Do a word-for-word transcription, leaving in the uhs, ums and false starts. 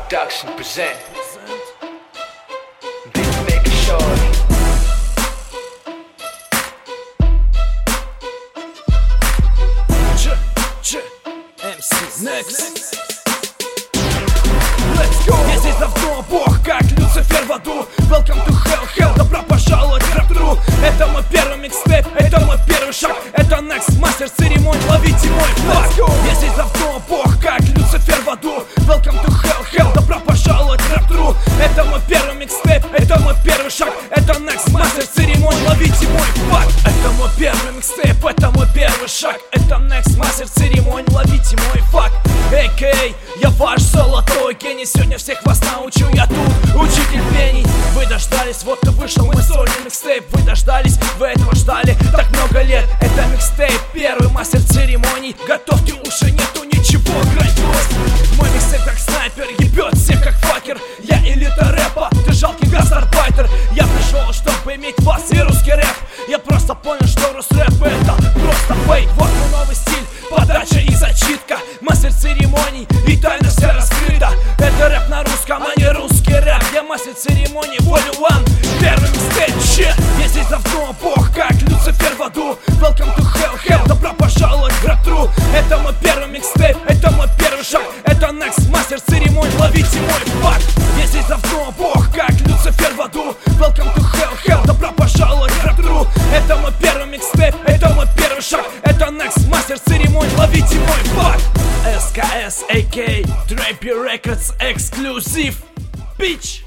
Production present Beatmaker Shorty. J, J, эм си Next. Let's go! Я здесь давно бог, как Люцифер в аду. Welcome to hell, hell, добро пожаловать в рэп-тру. Это мой первый микстейп, это мой первый шаг. Это Next, мастер церемонии, ловите мой флаг. Я здесь давно бог, как Люцифер в аду. Welcome to hell, hell, добро пожаловать в рэп-тру. Это мой первый микстейп, это мой первый шаг. Это Next, мастер церемонии, ловите мой флаг. Это мой первый микстейп, это мой первый шаг. Это Next, мастер церемонии, ловите мой флаг. эй кей эй, я ваш золотой гений. Сегодня всех вас научу, я тут учитель пений. Вы дождались, вот и вышел мой сольный микстейп. Вы дождались, вы этого ждали так много лет. Это микстейп, первый мастер церемоний. Готовьте уши, нету ничего грандиозного. Мой микстейп как снайпер, ебет всех как факер. Я элита рэпа, ты жалкий гастарбайтер. Я пришел, чтобы иметь вас и русский рэп. Я просто понял, что рус-рэп это просто фейк. Вот мой новый стиль, подача и зачитка. Мастер церемоний, и тайна вся раскрыта. Это рэп на русском, а не русский рэп. Я мастер церемонии, волю one, первый микстейп, че. Я здесь давно бог, как Люцифер в аду. Welcome to hell, hell, добро пожаловать в рэп-тру. Это мой первый микстейп, это мой первый шаг. Это Next, мастер церемонии, ловите мой флаг. Я здесь давно бог, как Люцифер в аду. Welcome to hell, hell, добро пожаловать в рэп-тру. Это мой первый микстейп, это мой первый шаг. Это Next, мастер церемонии, ловите мой флаг. эс ка эс, эй кей эй, Drapey Records, эксклюзив, bitch.